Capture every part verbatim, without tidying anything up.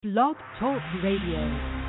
Blog Talk Radio.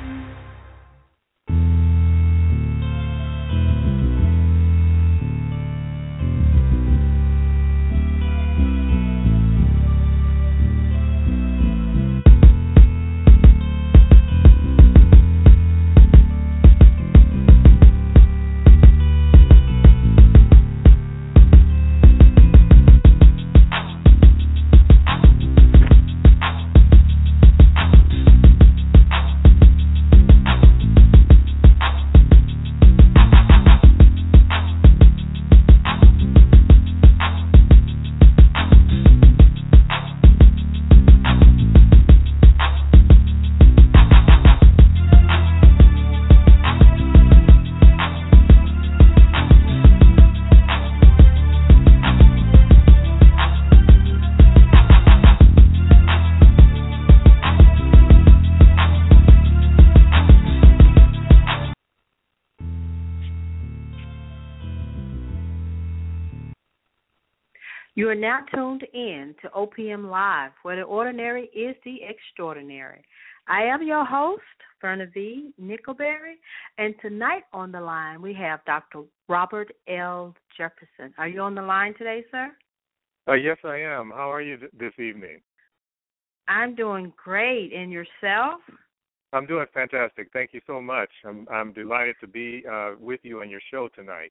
You are now tuned in to O P M Live, where the ordinary is the extraordinary. I am your host, Verna V. Nickelberry, and tonight on the line we have Doctor Robert L. Jefferson. Are you on the line today, sir? Uh, yes, I am. How are you th- this evening? I'm doing great. And yourself? I'm doing fantastic. Thank you so much. I'm, I'm delighted to be uh, with you on your show tonight.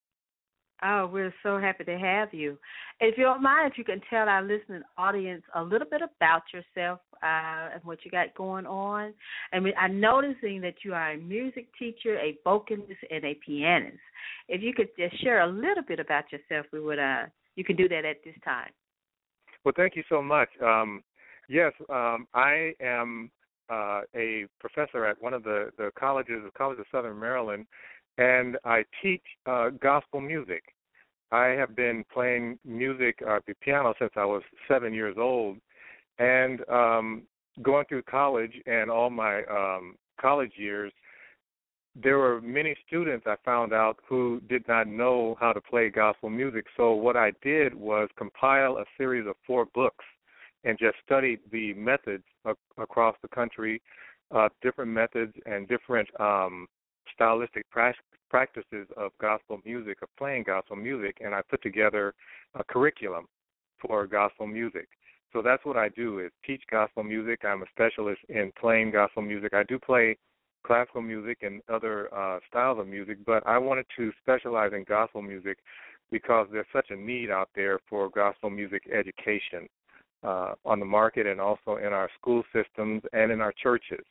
Oh, we're so happy to have you. If you don't mind, if you can tell our listening audience a little bit about yourself uh, and what you got going on. I mean, I'm noticing that you are a music teacher, a vocalist, and a pianist. If you could just share a little bit about yourself, we would. Uh, you can do that at this time. Well, thank you so much. Um, yes, um, I am uh, a professor at one of the, the colleges, the College of Southern Maryland, and I teach uh, gospel music. I have been playing music, uh, the piano, since I was seven years old, and um, going through college and all my um, college years, there were many students I found out who did not know how to play gospel music. So what I did was compile a series of four books and just studied the methods ac- across the country, uh, different methods and different um, stylistic pra- practices of gospel music, of playing gospel music, and I put together a curriculum for gospel music. So that's what I do, is teach gospel music. I'm a specialist in playing gospel music. I do play classical music and other uh, styles of music, but I wanted to specialize in gospel music because there's such a need out there for gospel music education uh, on the market and also in our school systems and in our churches.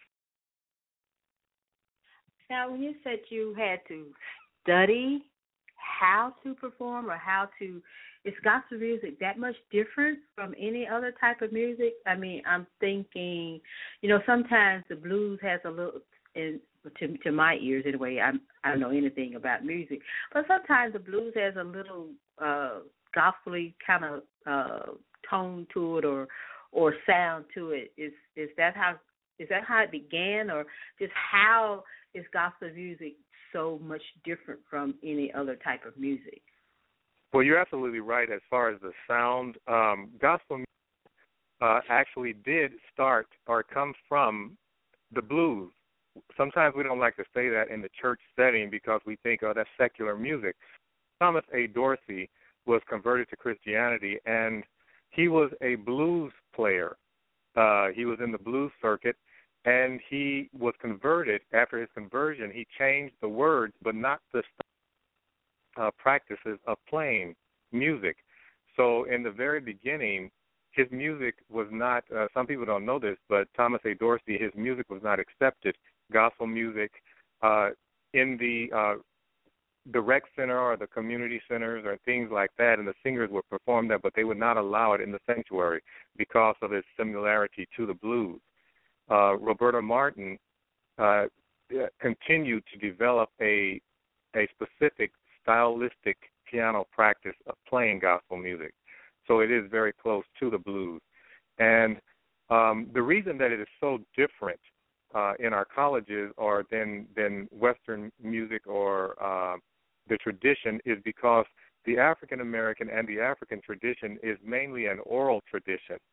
Now, when you said you had to study how to perform or how to, is gospel music that much different from any other type of music? I mean, I'm thinking, you know, sometimes the blues has a little, in, to to my ears anyway, I'm, I don't know anything about music, but sometimes the blues has a little uh, gospel-y kind of uh, tone to it or or sound to it. Is is that how is that how it began, or just how is gospel music so much different from any other type of music? Well, you're absolutely right as far as the sound. Um, gospel music uh, actually did start or come from the blues. Sometimes we don't like to say that in the church setting because we think, oh, that's secular music. Thomas A. Dorsey was converted to Christianity, and he was a blues player. Uh, he was in the blues circuit, and he was converted. After his conversion, he changed the words, but not the uh, practices of playing music. So in the very beginning, his music was not, uh, some people don't know this, but Thomas A. Dorsey, his music was not accepted. Gospel music uh, in the uh, the rec center or the community centers or things like that, and the singers would perform that, but they would not allow it in the sanctuary because of its similarity to the blues. Uh, Roberta Martin uh, continued to develop a a specific stylistic piano practice of playing gospel music. So it is very close to the blues. And um, the reason that it is so different uh, in our colleges or than, than Western music or uh, the tradition is because the African American and the African tradition is mainly an oral tradition.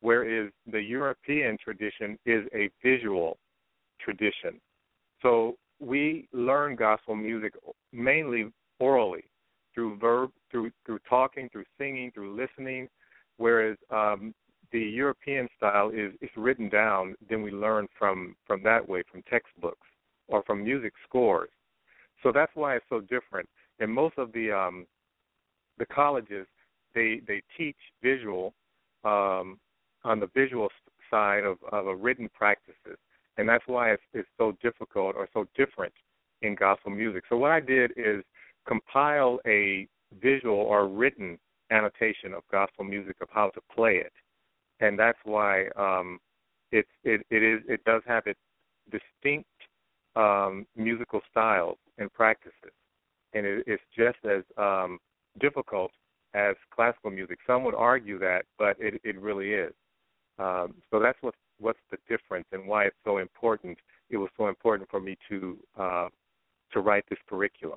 whereas the European tradition is a visual tradition. So we learn gospel music mainly orally, through verb, through through talking, through singing, through listening, whereas um, the European style is, is written down. Then we learn from, from that way, from textbooks or from music scores. So that's why it's so different. And most of the um, the colleges, they they teach visual um, on the visual side of, of a written practices, and that's why it's, it's so difficult or so different in gospel music. So what I did is compile a visual or written annotation of gospel music of how to play it, and that's why um, it it it is it does have its distinct um, musical styles and practices, and it, it's just as um, difficult as classical music. Some would argue that, but it, it really is. Um, so that's what what's the difference and why it's so important. It was so important for me to uh, to write this curriculum.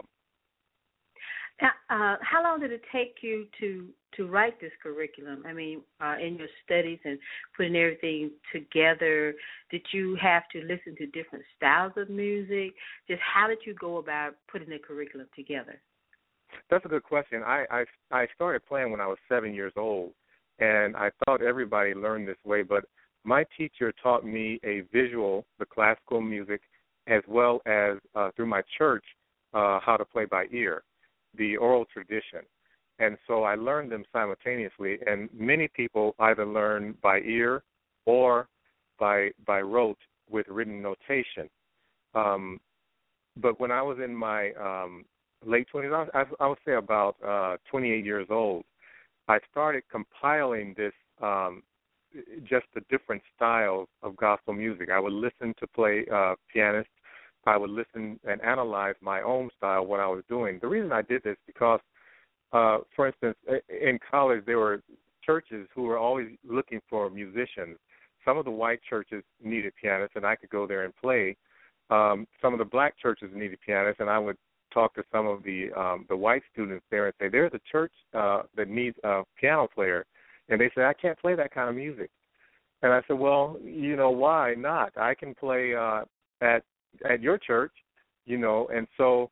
Now, uh, how long did it take you to, to write this curriculum? I mean, uh, in your studies and putting everything together, did you have to listen to different styles of music? Just how did you go about putting the curriculum together? That's a good question. I, I, I started playing when I was seven years old, and I thought everybody learned this way, but my teacher taught me a visual, the classical music, as well as uh, through my church, uh, how to play by ear, the oral tradition. And so I learned them simultaneously, and many people either learn by ear or by by rote with written notation. Um, but when I was in my um, late twenties, I, I, I would say about uh, twenty-eight years old, I started compiling this, um, just the different styles of gospel music. I would listen to play uh, pianists. I would listen and analyze my own style, what I was doing. The reason I did this because, uh, for instance, in college there were churches who were always looking for musicians. Some of the white churches needed pianists, and I could go there and play. Um, some of the black churches needed pianists, and I would talk to some of the um, the white students there and say, there's a church uh, that needs a piano player. And they said, I can't play that kind of music. And I said, well, you know, why not? I can play uh, at at your church, you know. And so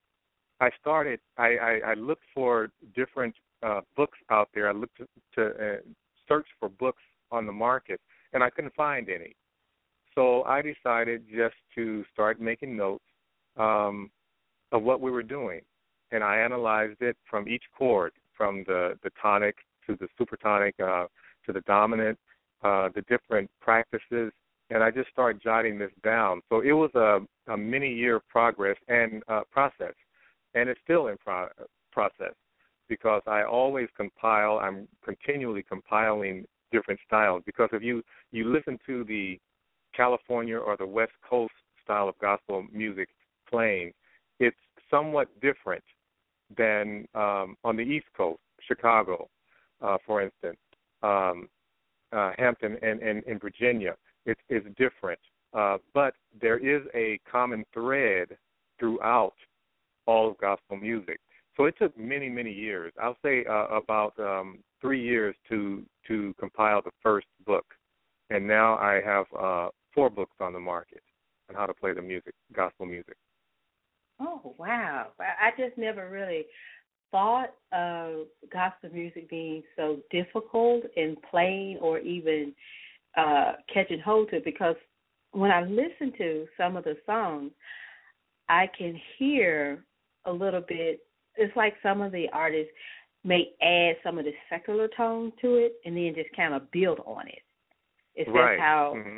I started, I, I, I looked for different uh, books out there. I looked to, to uh, search for books on the market, and I couldn't find any. So I decided just to start making notes um, of what we were doing. And I analyzed it from each chord, from the, the tonic to the supertonic uh, to the dominant, uh, the different practices, and I just started jotting this down. So it was a, a many-year progress and uh, process, and it's still in pro- process because I always compile. I'm continually compiling different styles because if you, you listen to the California or the West Coast style of gospel music playing, it's somewhat different than um, on the East Coast, Chicago, uh, for instance, um, uh, Hampton and, and, and Virginia. It's, it's different, uh, but there is a common thread throughout all of gospel music. So it took many, many years. I'll say uh, about um, three years to to compile the first book, and now I have uh, four books on the market on how to play the music, gospel music. Oh, wow. I just never really thought of gospel music being so difficult in playing or even uh, catching hold to it, because when I listen to some of the songs, I can hear a little bit. It's like some of the artists may add some of the secular tone to it and then just kind of build on it. Is right. that how? Mm-hmm.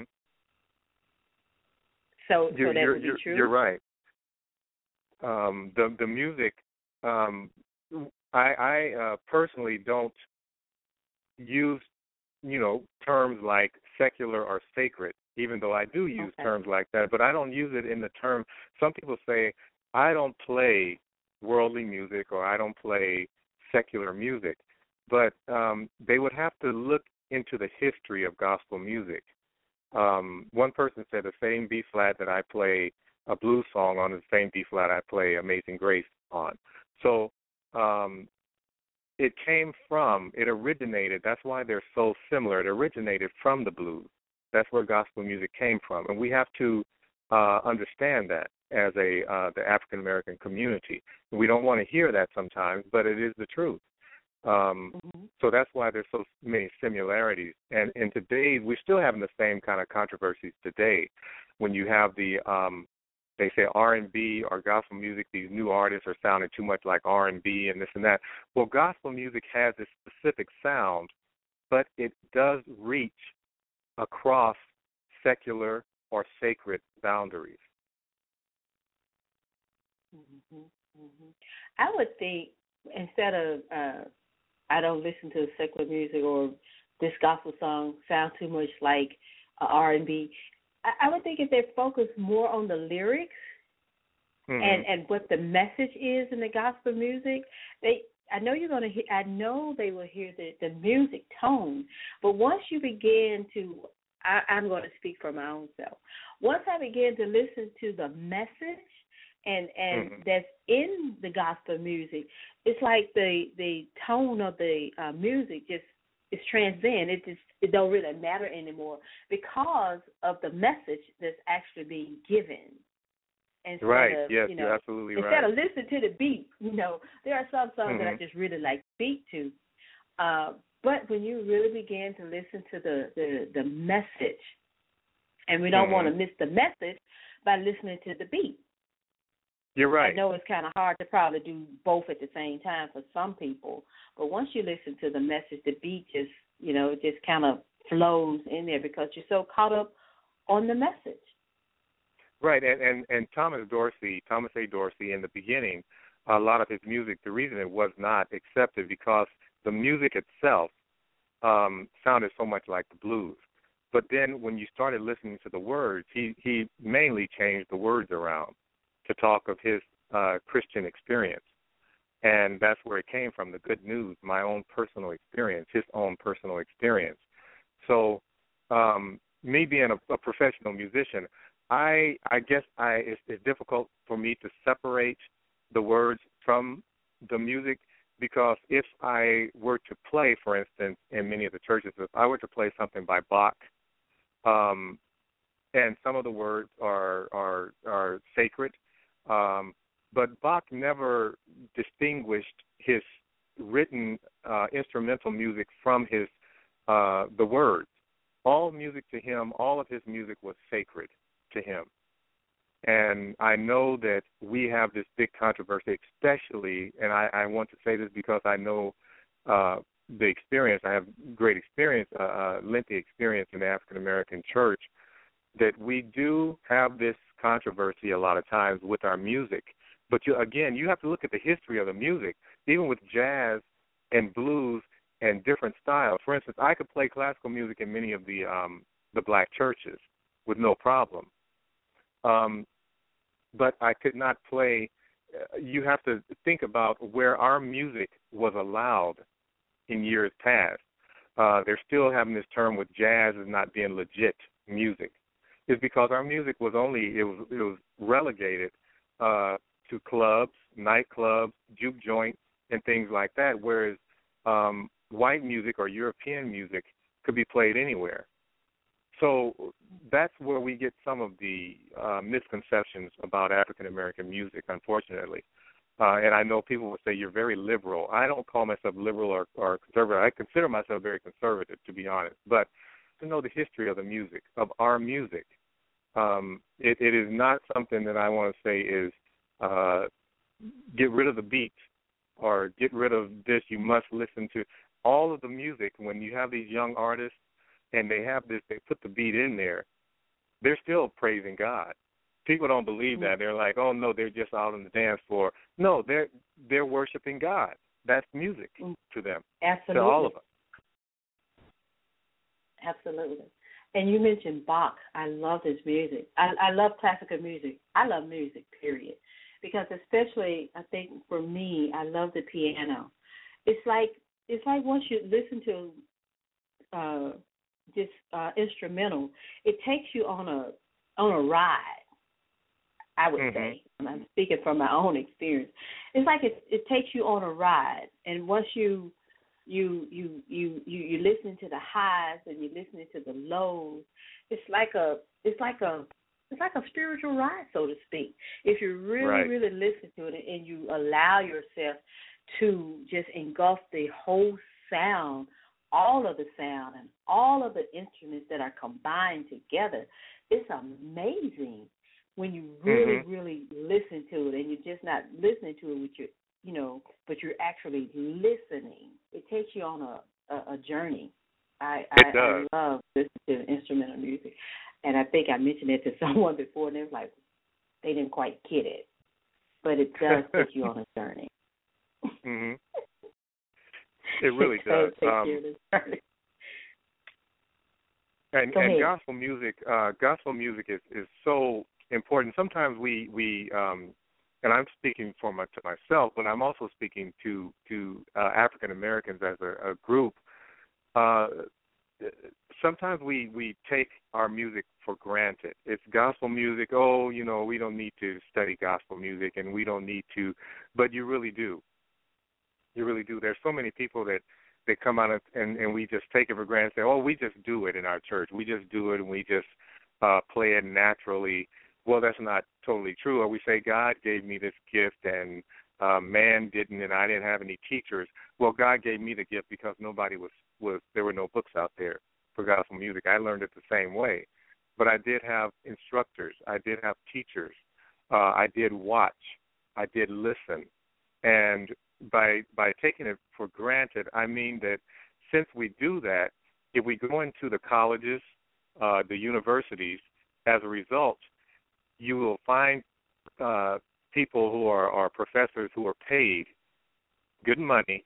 So, you're, so that you're, would be you're, true? You're right. Um, the the music, um, I, I uh, personally don't use, you know, terms like secular or sacred, even though I do use okay. terms like that, but I don't use it in the term. Some people say, I don't play worldly music or I don't play secular music, but um, they would have to look into the history of gospel music. Um, one person said the same B flat that I play a blues song on is the same B flat I play Amazing Grace on. So um, it came from, it originated, that's why they're so similar. It originated from the blues. That's where gospel music came from. And we have to uh, understand that as a uh, the African American community. We don't want to hear that sometimes, but it is the truth. Um, mm-hmm. So that's why there's so many similarities. And in today, we're still having the same kind of controversies today. When you have the, um, they say R and B or gospel music, these new artists are sounding too much like R and B and this and that. Well, gospel music has this specific sound, but it does reach across secular or sacred boundaries. Mm-hmm. Mm-hmm. I would think instead of uh, I don't listen to secular music or this gospel song sound too much like uh, R and B. I, I would think if they focus more on the lyrics mm-hmm. and, and what the message is in the gospel music, they I know you're gonna hear. I know they will hear the, the music tone, but once you begin to, I, I'm going to speak for my own self. Once I begin to listen to the message and and mm-hmm. that's in the gospel music, it's like the the tone of the uh, music just is transcend. It just it don't really matter anymore because of the message that's actually being given. Instead right. Of, yes, you know, you're absolutely instead right. Instead of listening to the beat, you know, there are some songs mm-hmm. that I just really like the beat to. Uh, but when you really begin to listen to the, the, the message, and we don't mm-hmm. want to miss the message by listening to the beat. You're right. I know it's kind of hard to probably do both at the same time for some people, but once you listen to the message, the beat just, you know, it just kind of flows in there because you're so caught up on the message. Right, and, and, and Thomas Dorsey, Thomas A. Dorsey, in the beginning, a lot of his music, the reason it was not accepted because the music itself um, sounded so much like the blues. But then when you started listening to the words, he, he mainly changed the words around to talk of his uh, Christian experience. And that's where it came from, the good news, my own personal experience, his own personal experience. So um, me being a, a professional musician, I I guess I it's, it's difficult for me to separate the words from the music because if I were to play, for instance, in many of the churches, if I were to play something by Bach, um, and some of the words are are are sacred, um, but Bach never distinguished his written uh, instrumental music from his uh, the words. All music to him, all of his music was sacred to him. And I know that we have this big controversy, especially, and I, I want to say this because I know uh, the experience. I have great experience, uh, uh, lengthy experience in the African-American church, that we do have this controversy a lot of times with our music. But, you, again, you have to look at the history of the music, even with jazz and blues and different styles. For instance, I could play classical music in many of the um, the black churches with no problem. Um, but I could not play. Uh, you have to think about where our music was allowed in years past. Uh, they're still having this term with jazz as not being legit music. It's because our music was only, it was, it was relegated uh, to clubs, nightclubs, juke joints, and things like that, whereas um, white music or European music could be played anywhere. So that's where we get some of the uh, misconceptions about African-American music, unfortunately. Uh, and I know people will say you're very liberal. I don't call myself liberal or, or conservative. I consider myself very conservative, to be honest. But to know the history of the music, of our music, um, it, it is not something that I want to say is uh, get rid of the beat or get rid of this. You must listen to all of the music. When you have these young artists, and they have this, they put the beat in there, they're still praising God. People don't believe that. They're like, oh, no, they're just out on the dance floor. No, they're they're worshiping God. That's music to them. Absolutely. To all of us. Absolutely. And you mentioned Bach. I love his music. I, I love classical music. I love music, period. Because especially, I think for me, I love the piano. It's like it's like once you listen to uh, just uh, instrumental, it takes you on a on a ride. I would Mm-hmm. say. And I'm speaking from my own experience. It's like it it takes you on a ride, and once you you you you you you listen to the highs and you're listening to the lows, it's like a it's like a it's like a spiritual ride, so to speak. If you really Right. really listen to it and you allow yourself to just engulf the whole sound, all of the sound and all of the instruments that are combined together, it's amazing when you really, Mm-hmm. really listen to it, and you're just not listening to it with your, you know, but you're actually listening. It takes you on a, a, a journey. I, It I, does. I love listening to instrumental music, and I think I mentioned it to someone before, and they were like, they didn't quite get it, but it does take you on a journey. Mm-hmm. It really It does does. take Um, you on a journey. and Go and ahead. gospel music, uh, gospel music is, is so important. Sometimes we we um, and I'm speaking for my, to myself, but I'm also speaking to to uh, African Americans as a, a group. Uh, sometimes we we take our music for granted. It's gospel music. Oh, you know, we don't need to study gospel music, and we don't need to, but you really do. You really do. There's so many people that they come out and, and we just take it for granted. Say, oh, we just do it in our church. We just do it, and we just uh, play it naturally. Well, that's not totally true. Or we say God gave me this gift, and uh, man didn't, and I didn't have any teachers. Well, God gave me the gift because nobody was was there were no books out there for gospel music. I learned it the same way, but I did have instructors. I did have teachers. Uh, I did watch. I did listen, and by by taking it for granted, I mean that since we do that, if we go into the colleges, uh, the universities, as a result, you will find uh, people who are, are professors who are paid good money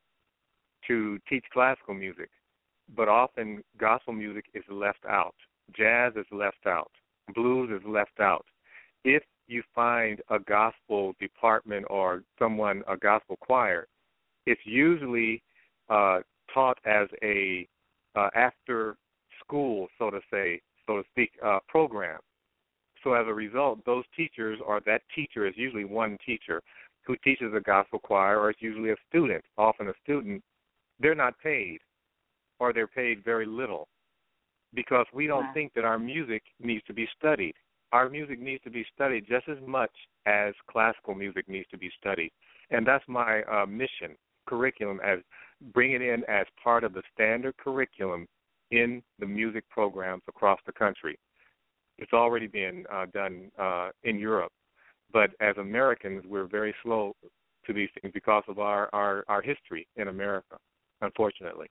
to teach classical music, but often gospel music is left out. Jazz is left out. Blues is left out. If you find a gospel department or someone, a gospel choir, it's usually uh, taught as a uh, after school, so to say, so to speak, uh, program. So as a result, those teachers, or that teacher is usually one teacher who teaches a gospel choir, or it's usually a student, often a student. They're not paid, or they're paid very little, because we don't Wow. think that our music needs to be studied. Our music needs to be studied just as much as classical music needs to be studied. And that's my uh, mission, curriculum, as bring it in as part of the standard curriculum in the music programs across the country. It's already been uh, done uh, in Europe, but as Americans, we're very slow to these things because of our, our, our history in America, unfortunately.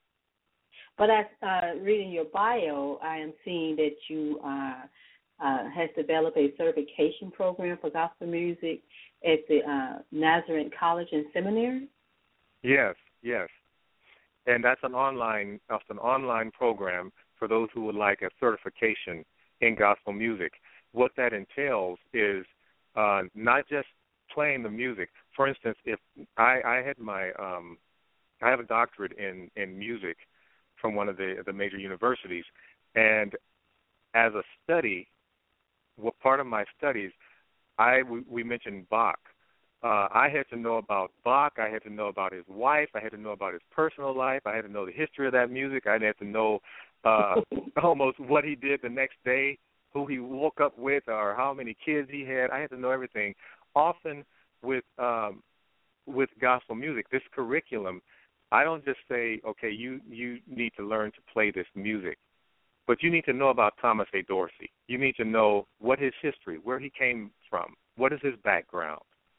But as uh, reading your bio, I am seeing that you uh, uh, has developed a certification program for gospel music at the uh, Nazarene College and Seminary. Yes, yes, and that's an online that's an online program for those who would like a certification in gospel music. What that entails is uh, not just playing the music. For instance, if I, I had my um, I have a doctorate in, in music from one of the, the major universities, and as a study, what part of my studies, I we, we mentioned Bach. Uh, I had to know about Bach. I had to know about his wife. I had to know about his personal life. I had to know the history of that music. I had to know uh, almost what he did the next day, who he woke up with, or how many kids he had. I had to know everything. Often with um, with gospel music, this curriculum, I don't just say, okay, you, you need to learn to play this music, but you need to know about Thomas A. Dorsey. You need to know what his history, where he came from, what is his background,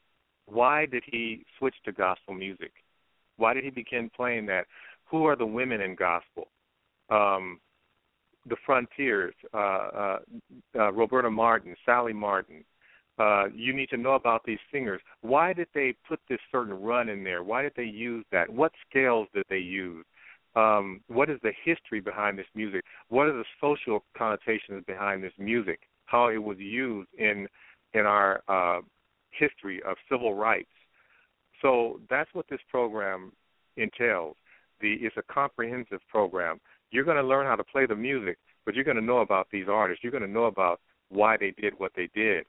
why did he switch to gospel music, why did he begin playing that, who are the women in gospel, um, the Frontiers, uh, uh, uh, Roberta Martin, Sally Martin. Uh, you need to know about these singers. Why did they put this certain run in there? Why did they use that? What scales did they use? Um, what is the history behind this music? What are the social connotations behind this music? How it was used in in our uh, history of civil rights. So that's what this program entails. The it's a comprehensive program. You're going to learn how to play the music, but you're going to know about these artists. You're going to know about why they did what they did.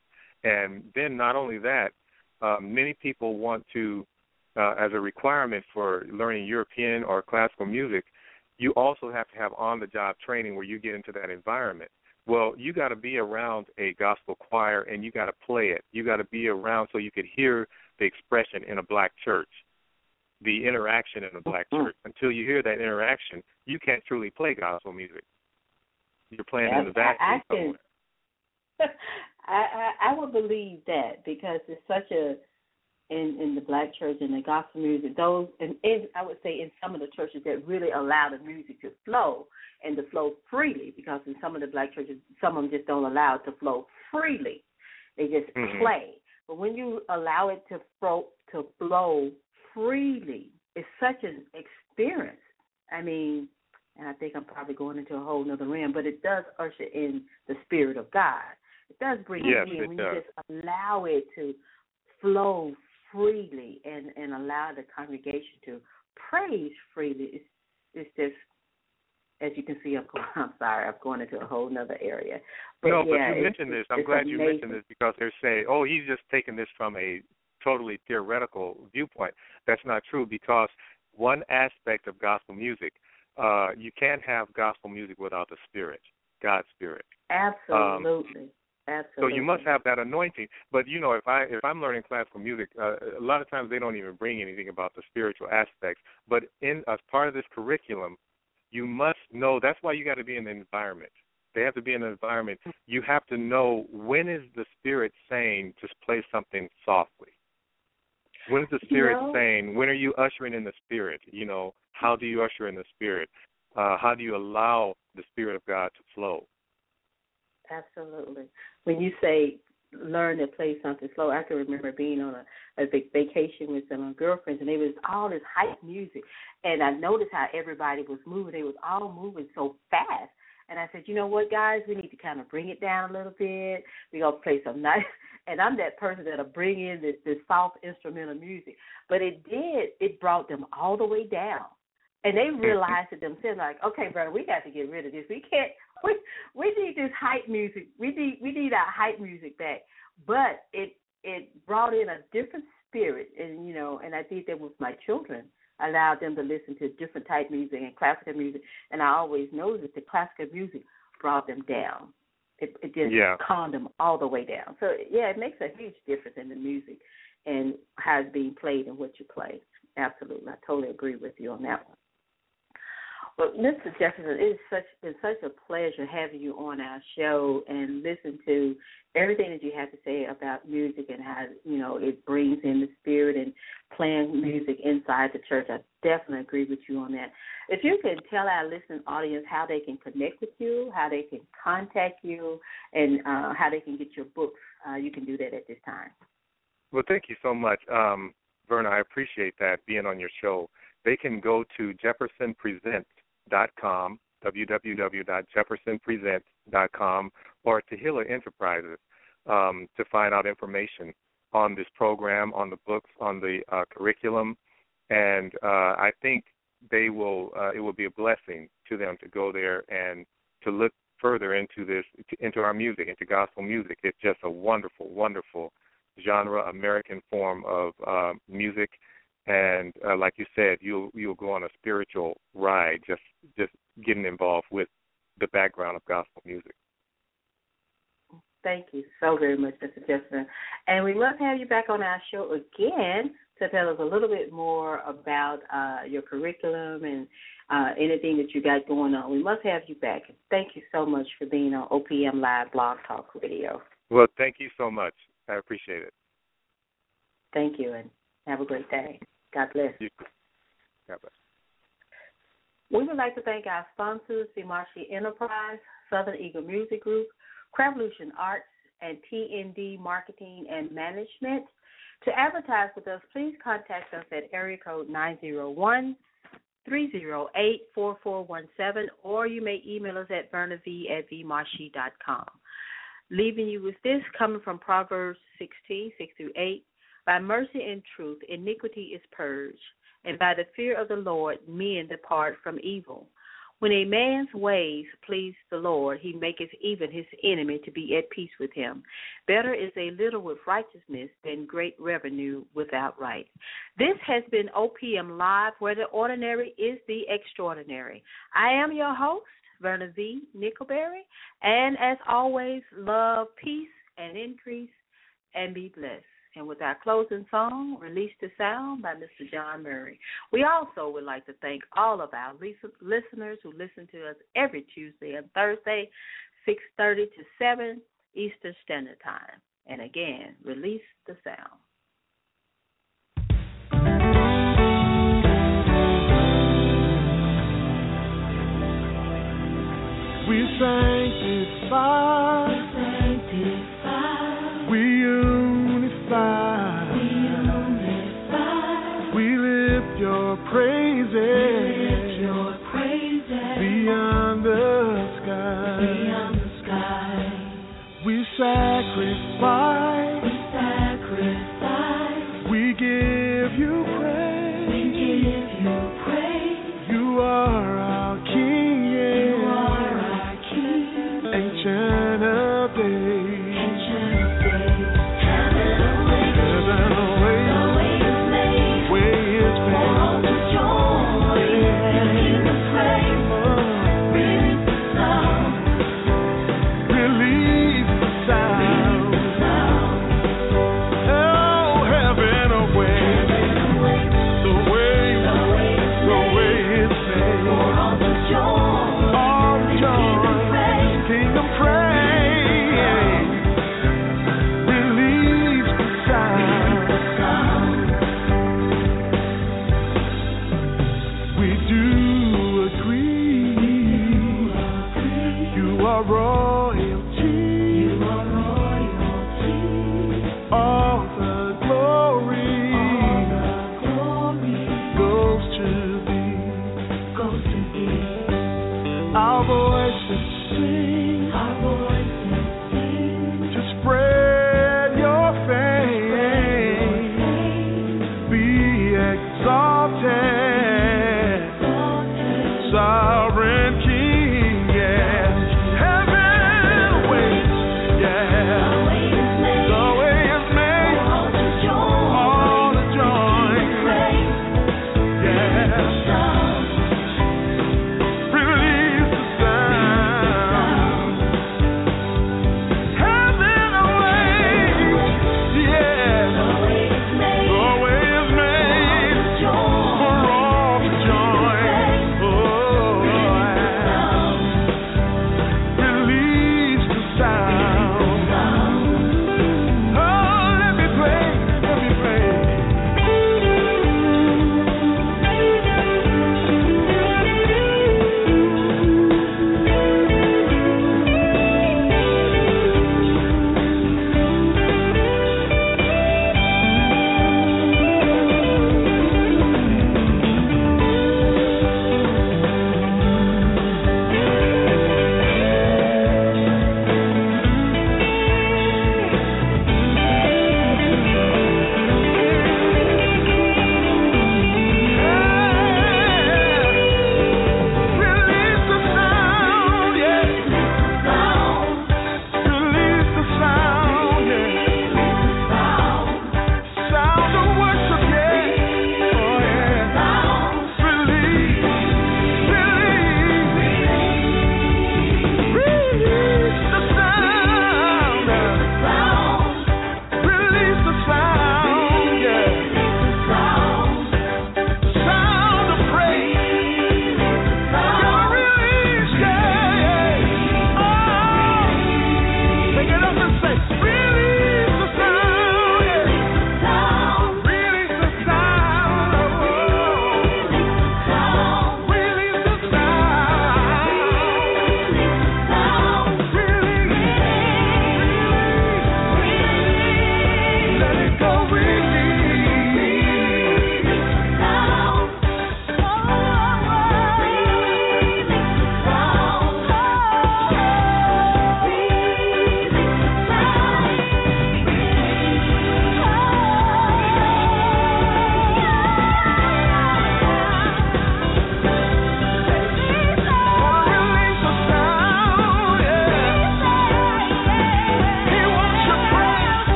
And then not only that, uh, many people want to, uh, as a requirement for learning European or classical music, you also have to have on-the-job training where you get into that environment. Well, you got to be around a gospel choir, and you got to play it. You got to be around so you could hear the expression in a black church, the interaction in a black mm-hmm. church. Until you hear that interaction, you can't truly play gospel music. You're playing I, in the vacuum I, I can, somewhere. I, I I would believe that because it's such a in in the black church and the gospel music, those and in, I would say in some of the churches that really allow the music to flow and to flow freely, because in some of the black churches, some of them just don't allow it to flow freely. They just mm-hmm. play. But when you allow it to flow to flow freely, it's such an experience. I mean, and I think I'm probably going into a whole nother realm, but it does usher in the Spirit of God. It does bring yes, it in when does. you just allow it to flow freely and, and allow the congregation to praise freely. It's, it's just, as you can see, I'm, going, I'm sorry, I'm going into a whole nother area. But no, yeah, but you mentioned this. I'm glad amazing. you mentioned this because they're saying, oh, he's just taking this from a totally theoretical viewpoint. That's not true, because one aspect of gospel music, uh, you can't have gospel music without the Spirit, God's Spirit. Absolutely. Um, Absolutely. So you must have that anointing. But you know, if I if I'm learning classical music, uh, a lot of times they don't even bring anything about the spiritual aspects. But in as part of this curriculum, you must know. That's why you got to be in an environment. They have to be in an environment. You have to know when is the Spirit saying to play something softly. When is the Spirit you know, saying? When are you ushering in the Spirit? You know, how do you usher in the Spirit? Uh, how do you allow the Spirit of God to flow? Absolutely. When you say learn to play something slow, I can remember being on a, a big vacation with some girlfriends, and there was all this hype music, and I noticed how everybody was moving. They was all moving so fast, and I said, you know what, guys, we need to kind of bring it down a little bit. We're going to play some nice, and I'm that person that'll bring in the, the soft instrumental music, but it did, it brought them all the way down. And they realized it themselves, like, okay, brother, we got to get rid of this. We can't. We we need this hype music. We need we need our hype music back. But it it brought in a different spirit, and you know, and I did that with my children. I allowed them to listen to different type music and classical music, and I always noticed the classical music brought them down. It, it just yeah. calmed them all the way down. So yeah, it makes a huge difference in the music and how it's being played and what you play. Absolutely, I totally agree with you on that one. Well, Mister Jefferson, it's such it's such a pleasure having you on our show and listen to everything that you have to say about music and how, you know, it brings in the spirit and playing music inside the church. I definitely agree with you on that. If you could tell our listening audience how they can connect with you, how they can contact you, and uh, how they can get your books, uh, you can do that at this time. Well, thank you so much, um, Verna. I appreciate that, being on your show. They can go to Jefferson Presents dot com, w w w dot jefferson presents dot com, or Tehillah Enterprises um, to find out information on this program, on the books, on the uh, curriculum, and uh, I think they will. Uh, it will be a blessing to them to go there and to look further into this, into our music, into gospel music. It's just a wonderful, wonderful genre, American form of uh, music. And uh, like you said, you'll you'll go on a spiritual ride, just just getting involved with the background of gospel music. Thank you so very much, Mister Jefferson. And we'd love to have you back on our show again to tell us a little bit more about uh, your curriculum and uh, anything that you got going on. We must have you back. Thank you so much for being on O P M Live Blog Talk Radio. Well, thank you so much. I appreciate it. Thank you, and have a great day. God bless. You too. God bless. We would like to thank our sponsors, VMarshi Enterprise, Southern Eagle Music Group, Cravolution Arts, and T N D Marketing and Management. To advertise with us, please contact us at area code nine zero one, three zero eight, four four one seven, or you may email us at vernav at v marshi dot com. Leaving you with this, coming from Proverbs sixteen, six through eight. By mercy and truth, iniquity is purged, and by the fear of the Lord, men depart from evil. When a man's ways please the Lord, he maketh even his enemy to be at peace with him. Better is a little with righteousness than great revenue without right. This has been O P M Live, where the ordinary is the extraordinary. I am your host, Verna V. Nickelberry, and as always, love, peace, and increase, and be blessed. And with our closing song, Release the Sound by Mister John Murray. We also would like to thank all of our listeners who listen to us every Tuesday and Thursday, six thirty to seven Eastern Standard Time. And again, release the sound. We sanctify, we sanctify, we unify, we unify, we lift your praises, we lift your praises beyond the sky, beyond the sky. We sacrifice,